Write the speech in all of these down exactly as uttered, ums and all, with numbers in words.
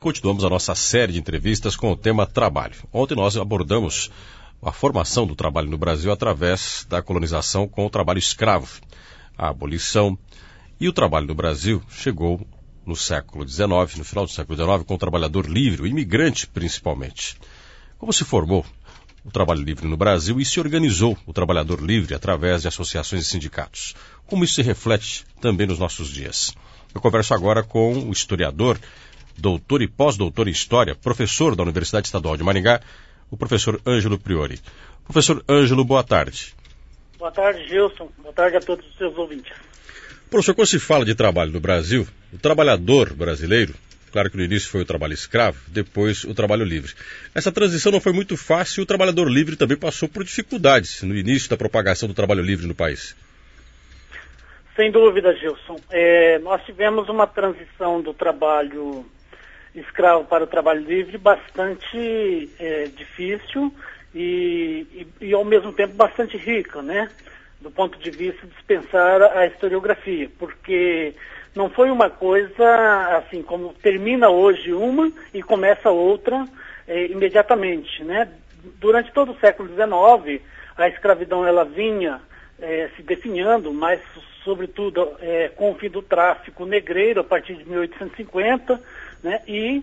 Continuamos a nossa série de entrevistas com o tema trabalho. Ontem nós abordamos a formação do trabalho no Brasil através da colonização com o trabalho escravo, a abolição, e o trabalho no Brasil chegou no século dezenove, no final do século dezenove, com o trabalhador livre, o imigrante principalmente. Como se formou o trabalho livre no Brasil e se organizou o trabalhador livre através de associações e sindicatos? Como isso se reflete também nos nossos dias? Eu converso agora com o historiador, doutor e pós-doutor em História, professor da Universidade Estadual de Maringá, o professor Ângelo Priori. Professor Ângelo, boa tarde. Boa tarde, Gilson. Boa tarde a todos os seus ouvintes. Professor, quando se fala de trabalho no Brasil, o trabalhador brasileiro, claro que no início foi o trabalho escravo, depois o trabalho livre. Essa transição não foi muito fácil e o trabalhador livre também passou por dificuldades no início da propagação do trabalho livre no país. Sem dúvida, Gilson. É, nós tivemos uma transição do trabalho escravo para o trabalho livre bastante é, difícil e, e, e, ao mesmo tempo, bastante rica, né? Do ponto de vista de dispensar a historiografia, porque não foi uma coisa assim como termina hoje uma e começa outra é, imediatamente, né? Durante todo o século dezenove, a escravidão ela vinha é, se definhando, mas sobretudo é, com o fim do tráfico negreiro a partir de mil oitocentos e cinquenta, né? E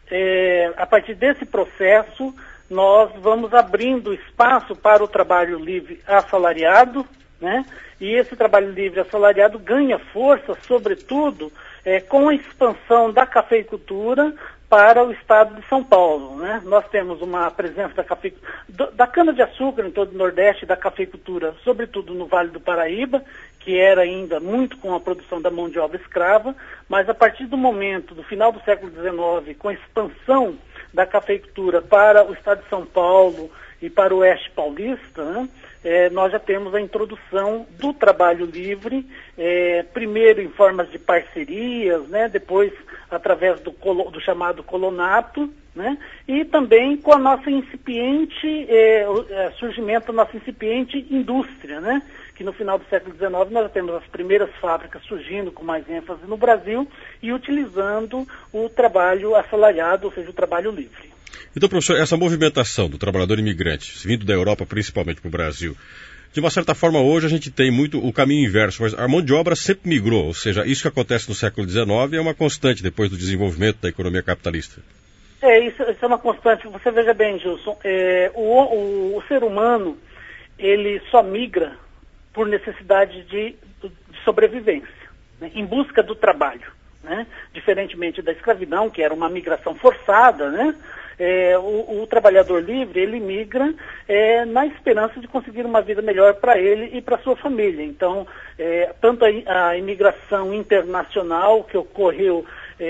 é, a partir desse processo nós vamos abrindo espaço para o trabalho livre assalariado, né? E esse trabalho livre assalariado ganha força, sobretudo, é, com a expansão da cafeicultura para o estado de São Paulo, né? Nós temos uma presença da, cafe... da cana-de-açúcar em todo o Nordeste, da cafeicultura, sobretudo no Vale do Paraíba, que era ainda muito com a produção da mão de obra escrava, mas a partir do momento, do final do século dezenove, com a expansão da cafeicultura para o estado de São Paulo e para o oeste paulista, né? É, nós já temos a introdução do trabalho livre, é, primeiro em formas de parcerias, né, depois através do, colo, do chamado colonato, né, e também com a nossa incipiente, é, o é, surgimento da nossa incipiente indústria, né, que no final do século dezenove nós já temos as primeiras fábricas surgindo com mais ênfase no Brasil e utilizando o trabalho assalariado, ou seja, o trabalho livre. Então, professor, essa movimentação do trabalhador imigrante, vindo da Europa principalmente para o Brasil, de uma certa forma hoje a gente tem muito o caminho inverso, mas a mão de obra sempre migrou, ou seja, isso que acontece no século dezenove é uma constante depois do desenvolvimento da economia capitalista. É, isso, isso é uma constante. Você veja bem, Gilson, é, o, o, o ser humano, ele só migra por necessidade de, de sobrevivência, né, em busca do trabalho, né, diferentemente da escravidão, que era uma migração forçada, né. É, o, o trabalhador livre, ele migra é, na esperança de conseguir uma vida melhor para ele e para sua família. Então, é, tanto a, a imigração internacional que ocorreu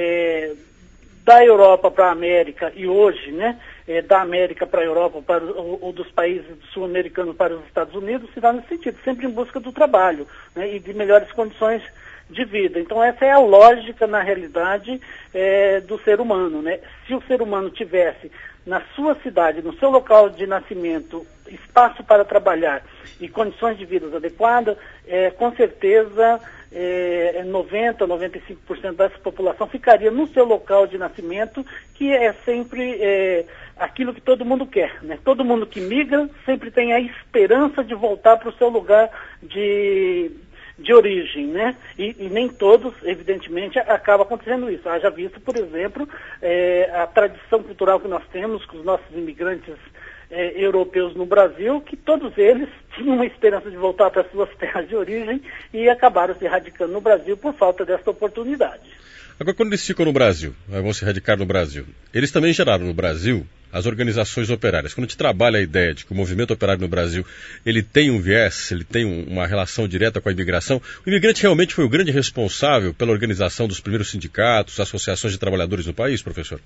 é, da Europa para a América e hoje, né, é, da América para a Europa para, ou, ou dos países sul-americanos para os Estados Unidos, se dá nesse sentido, sempre em busca do trabalho, né, e de melhores condições de vida. Então essa é a lógica, na realidade, é, do ser humano, né? Se o ser humano tivesse na sua cidade, no seu local de nascimento, espaço para trabalhar e condições de vida adequadas, é, com certeza é, noventa por cento, noventa e cinco por cento dessa população ficaria no seu local de nascimento, que é sempre é, aquilo que todo mundo quer, né? Todo mundo que migra sempre tem a esperança de voltar para o seu lugar de... de origem, né? E, e nem todos, evidentemente, acaba acontecendo isso. Haja visto, por exemplo, é, a tradição cultural que nós temos com os nossos imigrantes é, europeus no Brasil, que todos eles tinham uma esperança de voltar para suas terras de origem e acabaram se radicando no Brasil por falta dessa oportunidade. Agora, quando eles ficam no Brasil, vão se radicar no Brasil, eles também geraram no Brasil as organizações operárias. Quando a gente trabalha a ideia de que o movimento operário no Brasil, ele tem um viés, ele tem um, uma relação direta com a imigração, o imigrante realmente foi o grande responsável pela organização dos primeiros sindicatos, associações de trabalhadores no país, professor?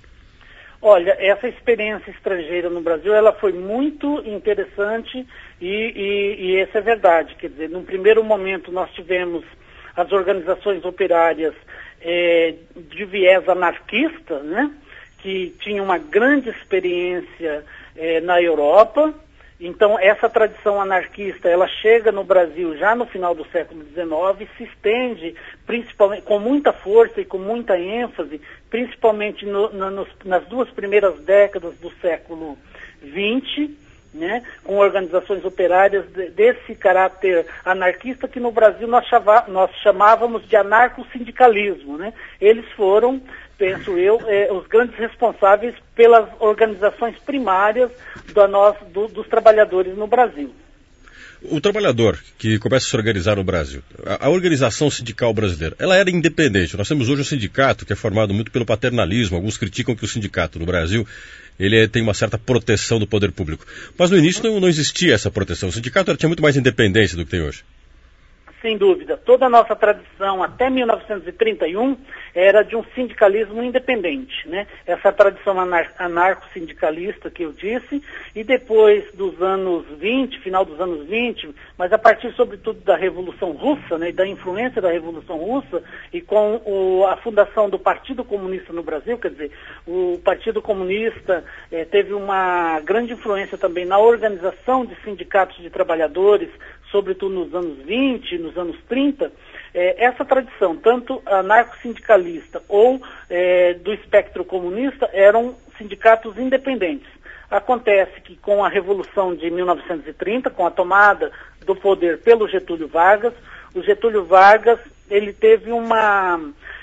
Olha, essa experiência estrangeira no Brasil, ela foi muito interessante e, e, e essa é verdade. Quer dizer, num primeiro momento nós tivemos as organizações operárias é, de viés anarquista, né, que tinham uma grande experiência é, na Europa Então, essa tradição anarquista, ela chega no Brasil já no final do século dezenove e se estende principalmente, com muita força e com muita ênfase, principalmente no, na, nos, nas duas primeiras décadas do século vinte, né, com organizações operárias de, desse caráter anarquista que no Brasil nós, chava, nós chamávamos de anarcossindicalismo, né? Eles foram, penso eu, eh, os grandes responsáveis pelas organizações primárias da nós, do, dos trabalhadores no Brasil. O trabalhador que começa a se organizar no Brasil, a, a organização sindical brasileira, ela era independente. Nós temos hoje um sindicato que é formado muito pelo paternalismo. Alguns criticam que o sindicato no Brasil ele tem uma certa proteção do poder público. Mas no início não, não existia essa proteção. O sindicato tinha muito mais independência do que tem hoje. Sem dúvida. Toda a nossa tradição até mil novecentos e trinta e um era de um sindicalismo independente, né? Essa tradição anar- anarco-sindicalista que eu disse, e depois dos anos vinte, final dos anos vinte, mas a partir sobretudo da Revolução Russa, né, e da influência da Revolução Russa, e com o, a fundação do Partido Comunista no Brasil, quer dizer, o Partido Comunista eh, teve uma grande influência também na organização de sindicatos de trabalhadores, sobretudo nos anos vinte, nos anos trinta, eh, essa tradição, tanto anarco-sindicalista ou eh, do espectro comunista, eram sindicatos independentes. Acontece que com a Revolução de mil novecentos e trinta, com a tomada do poder pelo Getúlio Vargas, o Getúlio Vargas, ele teve uma...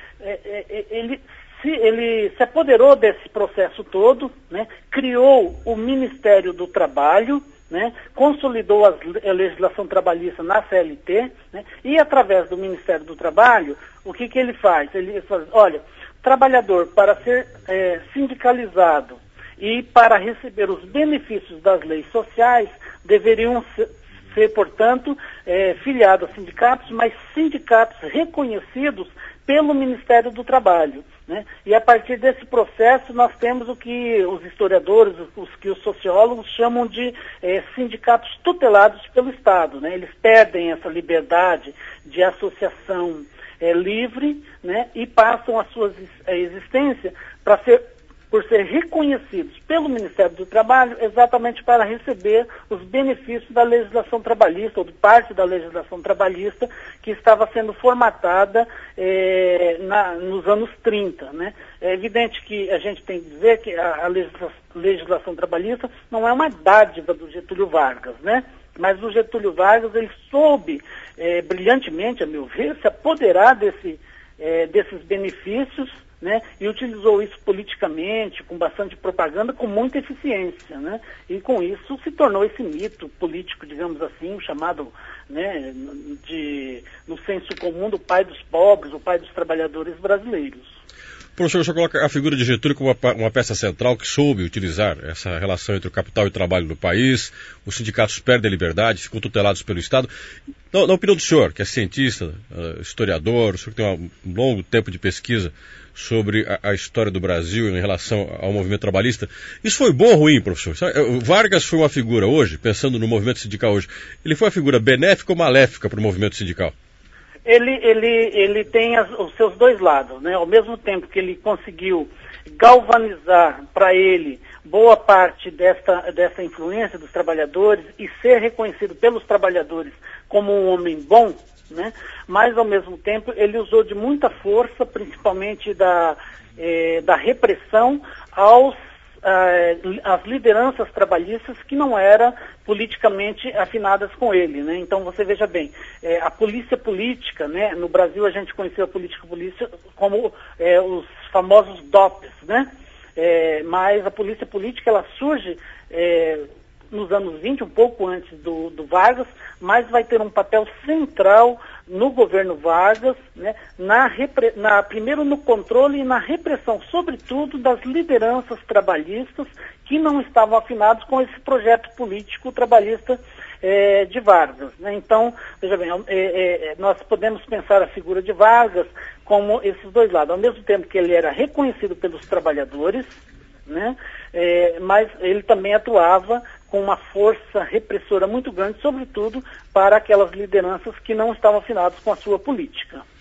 Eh, eh, ele, se, ele se apoderou desse processo todo, né, criou o Ministério do Trabalho, né, consolidou as, a legislação trabalhista na C L T, né, e através do Ministério do Trabalho, o que, que ele faz? Ele faz, olha, trabalhador para ser é, sindicalizado e para receber os benefícios das leis sociais, deveriam ser, ser portanto, é, filiados a sindicatos, mas sindicatos reconhecidos pelo Ministério do Trabalho, né? E a partir desse processo nós temos o que os historiadores, os que os sociólogos chamam de eh, sindicatos tutelados pelo Estado, né? Eles perdem essa liberdade de associação eh, livre, né? E passam a sua existência para ser por ser reconhecidos pelo Ministério do Trabalho, exatamente para receber os benefícios da legislação trabalhista, ou de parte da legislação trabalhista, que estava sendo formatada eh, na, nos anos trinta. Né? É evidente que a gente tem que dizer que a, a legisla, legislação trabalhista não é uma dádiva do Getúlio Vargas, né? Mas o Getúlio Vargas, ele soube eh, brilhantemente, a meu ver, se apoderar desse, eh, desses benefícios, né, e utilizou isso politicamente, com bastante propaganda, com muita eficiência, né, e com isso se tornou esse mito político, digamos assim, chamado, né, de, no senso comum, do pai dos pobres, o pai dos trabalhadores brasileiros. Professor, o senhor coloca a figura de Getúlio como uma, uma peça central que soube utilizar essa relação entre o capital e o trabalho no país. Os sindicatos perdem a liberdade, ficam tutelados pelo Estado. Na, na opinião do senhor, que é cientista, uh, historiador, o senhor que tem um longo tempo de pesquisa sobre a, a história do Brasil em relação ao movimento trabalhista, isso foi bom ou ruim, professor? O Vargas foi uma figura hoje, pensando no movimento sindical hoje, ele foi uma figura benéfica ou maléfica para o movimento sindical? Ele, ele, ele tem as, os seus dois lados, né? Ao mesmo tempo que ele conseguiu galvanizar para ele boa parte desta, dessa influência dos trabalhadores e ser reconhecido pelos trabalhadores como um homem bom, né? Mas ao mesmo tempo ele usou de muita força, principalmente da, eh, da repressão aos as lideranças trabalhistas que não eram politicamente afinadas com ele, né? Então você veja bem, é, a polícia política, né? No Brasil a gente conheceu a política polícia como é, os famosos D O Ps, né? É, mas a polícia política ela surge é, nos anos vinte, um pouco antes do, do Vargas, mas vai ter um papel central no governo Vargas, né, na, repre, na, primeiro no controle e na repressão, sobretudo, das lideranças trabalhistas que não estavam afinados com esse projeto político trabalhista é, de Vargas. Né? Então, veja bem, é, é, nós podemos pensar a figura de Vargas como esses dois lados. Ao mesmo tempo que ele era reconhecido pelos trabalhadores, né, é, mas ele também atuava com uma força repressora muito grande, sobretudo para aquelas lideranças que não estavam afinadas com a sua política.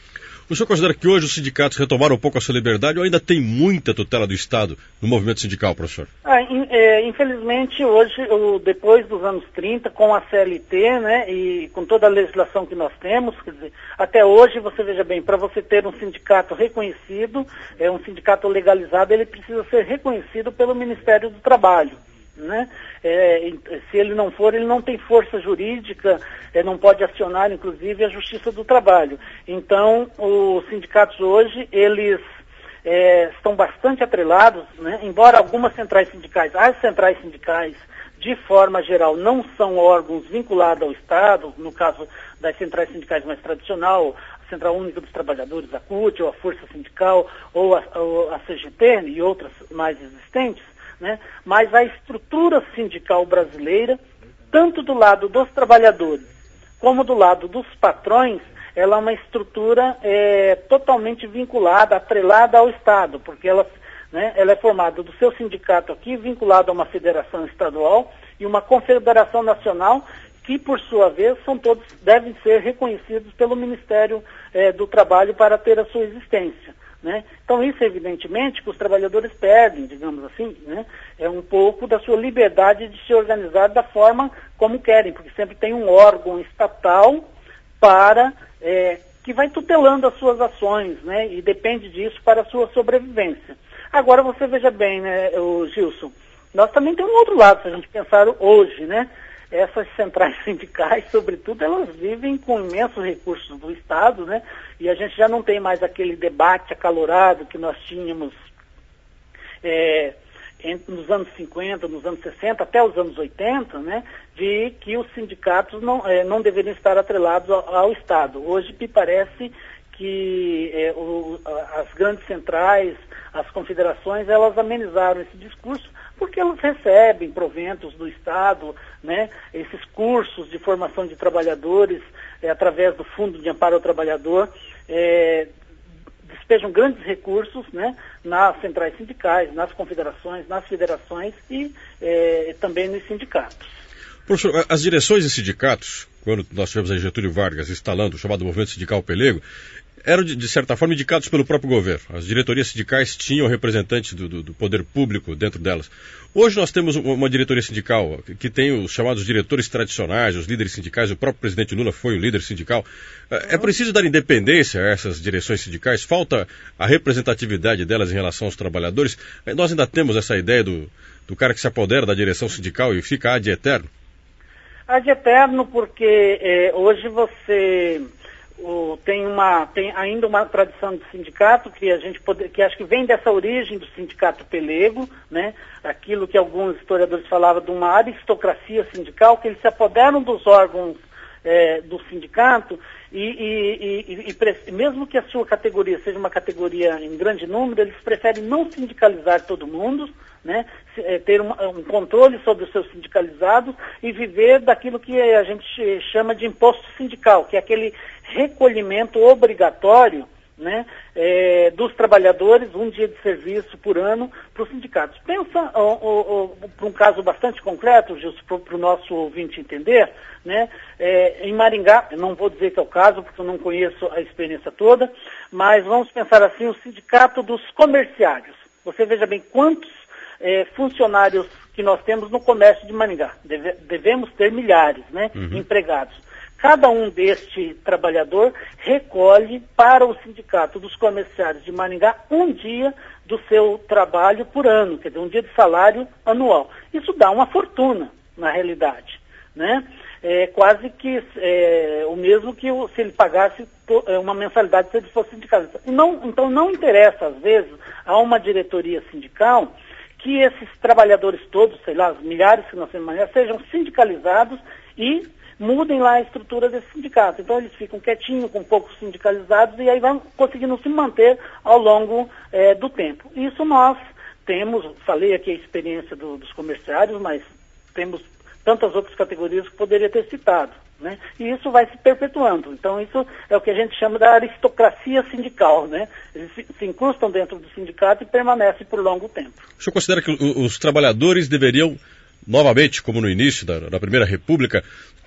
O senhor considera que hoje os sindicatos retomaram um pouco a sua liberdade ou ainda tem muita tutela do Estado no movimento sindical, professor? Ah, in, é, infelizmente, hoje, o, depois dos anos trinta, com a C L T, né, e com toda a legislação que nós temos, quer dizer, até hoje, você veja bem, para você ter um sindicato reconhecido, é, um sindicato legalizado, ele precisa ser reconhecido pelo Ministério do Trabalho. Né? É, se ele não for, ele não tem força jurídica, é, não pode acionar, inclusive, a Justiça do Trabalho. Então, os sindicatos hoje, eles é, estão bastante atrelados, né? Embora algumas centrais sindicais, as centrais sindicais, de forma geral, não são órgãos vinculados ao Estado, no caso das centrais sindicais mais tradicional, a Central Única dos Trabalhadores, a C U T, ou a Força Sindical, ou a, ou a C G T e outras mais existentes, né? Mas a estrutura sindical brasileira, tanto do lado dos trabalhadores como do lado dos patrões, ela é uma estrutura é, totalmente vinculada, atrelada ao Estado, porque ela, né, ela é formada do seu sindicato aqui, vinculado a uma federação estadual e uma confederação nacional, que por sua vez são todos, devem ser reconhecidos pelo Ministério é, do Trabalho para ter a sua existência. Né? Então isso, evidentemente, que os trabalhadores perdem, digamos assim, né? É um pouco da sua liberdade de se organizar da forma como querem, porque sempre tem um órgão estatal para, é, que vai tutelando as suas ações, né? E depende disso para a sua sobrevivência. Agora você veja bem, né, o Gilson, nós também temos um outro lado, se a gente pensar hoje, né? Essas centrais sindicais, sobretudo, elas vivem com imensos recursos do Estado, né? E a gente já não tem mais aquele debate acalorado que nós tínhamos é, nos anos cinquenta, nos anos sessenta, até os anos oitenta, né? De que os sindicatos não, é, não deveriam estar atrelados ao, ao Estado. Hoje me parece que é, o, as grandes centrais, as confederações, elas amenizaram esse discurso, porque elas recebem proventos do Estado, né? Esses cursos de formação de trabalhadores, é, através do Fundo de Amparo ao Trabalhador, é, despejam grandes recursos, né? Nas centrais sindicais, nas confederações, nas federações e é, também nos sindicatos. Professor, as direções de sindicatos, quando nós tivemos a Getúlio Vargas instalando o chamado Movimento Sindical Pelego, eram, de, de certa forma, indicados pelo próprio governo. As diretorias sindicais tinham representantes do, do, do poder público dentro delas. Hoje nós temos uma diretoria sindical que tem os chamados diretores tradicionais, os líderes sindicais, o próprio presidente Lula foi o líder sindical. É preciso dar independência a essas direções sindicais? Falta a representatividade delas em relação aos trabalhadores? Nós ainda temos essa ideia do, do cara que se apodera da direção sindical e fica ad eterno? Ad eterno porque é, hoje você... O, tem, uma, tem ainda uma tradição de sindicato que a gente pode, que acho que vem dessa origem do sindicato pelego, né? Aquilo que alguns historiadores falavam de uma aristocracia sindical, que eles se apoderam dos órgãos é, do sindicato e, e, e, e mesmo que a sua categoria seja uma categoria em grande número, eles preferem não sindicalizar todo mundo, né? Ter um, um controle sobre os seus sindicalizados e viver daquilo que a gente chama de imposto sindical, que é aquele recolhimento obrigatório, né, é, dos trabalhadores, um dia de serviço por ano para os sindicatos. Pensa para um caso bastante concreto, Gilson, para o nosso ouvinte entender, né, é, em Maringá, eu não vou dizer que é o caso, porque eu não conheço a experiência toda, mas vamos pensar assim, o sindicato dos comerciários. Você veja bem quantos é, funcionários que nós temos no comércio de Maringá. Deve, devemos ter milhares, né, uhum. empregados. Cada um deste trabalhador recolhe para o sindicato dos comerciários de Maringá um dia do seu trabalho por ano, quer dizer, um dia de salário anual. Isso dá uma fortuna, na realidade, né? É quase que é, o mesmo que o, se ele pagasse to, é, uma mensalidade se ele fosse sindicalista. Não, então não interessa, às vezes, a uma diretoria sindical que esses trabalhadores todos, sei lá, os milhares que nós temos em Maringá, sejam sindicalizados e mudem lá a estrutura desse sindicato. Então eles ficam quietinhos, com poucos sindicalizados, e aí vão conseguindo se manter ao longo é, do tempo. Isso nós temos, falei aqui a experiência do, dos comerciários, mas temos tantas outras categorias que poderia ter citado, né? E isso vai se perpetuando. Então isso é o que a gente chama da aristocracia sindical, né? Eles se, se incrustam dentro do sindicato e permanecem por longo tempo. O senhor considera que os trabalhadores deveriam, novamente, como no início da, da Primeira República,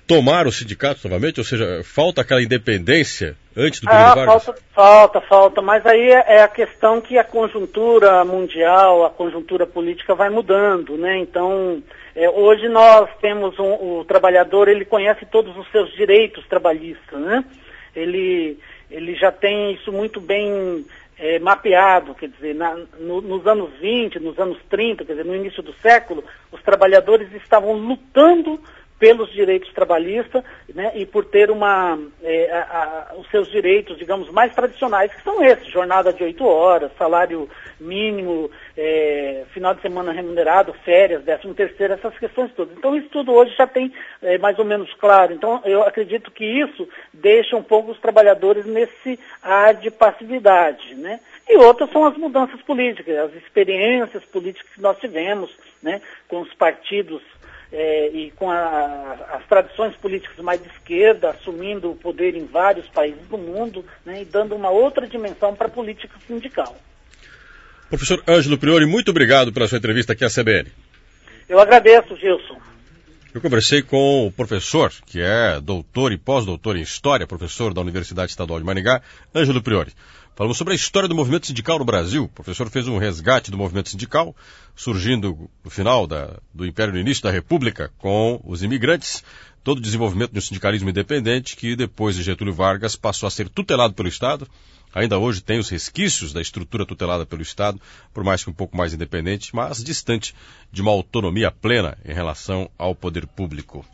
tomar os sindicatos novamente? Ou seja, falta aquela independência antes do período ah, Vargas? Falta, falta, falta. Mas aí é, é a questão que a conjuntura mundial, a conjuntura política vai mudando, né? Então, é, hoje nós temos um, o trabalhador, ele conhece todos os seus direitos trabalhistas, né? Ele, ele já tem isso muito bem é, mapeado, quer dizer, na, no, nos anos vinte, nos anos trinta, quer dizer, no início do século, os trabalhadores estavam lutando pelos direitos trabalhistas, né, e por ter uma, é, a, a, os seus direitos, digamos, mais tradicionais, que são esses: jornada de oito horas, salário mínimo, é, final de semana remunerado, férias, décimo terceiro, essas questões todas. Então isso tudo hoje já tem é, mais ou menos claro. Então eu acredito que isso deixa um pouco os trabalhadores nesse ar de passividade, né? E outras são as mudanças políticas, as experiências políticas que nós tivemos, né, com os partidos É, e com a, as tradições políticas mais de esquerda assumindo o poder em vários países do mundo, né, e dando uma outra dimensão para a política sindical. Professor Ângelo Priori, muito obrigado pela sua entrevista aqui à C B N. Eu agradeço, Gilson. Eu conversei com o professor, que é doutor e pós-doutor em História, professor da Universidade Estadual de Maringá, Ângelo Priori. Falamos sobre a história do movimento sindical no Brasil. O professor fez um resgate do movimento sindical, surgindo no final da, do Império, no início da República, com os imigrantes, todo o desenvolvimento de um sindicalismo independente, que depois de Getúlio Vargas passou a ser tutelado pelo Estado. Ainda hoje tem os resquícios da estrutura tutelada pelo Estado, por mais que um pouco mais independente, mas distante de uma autonomia plena em relação ao poder público.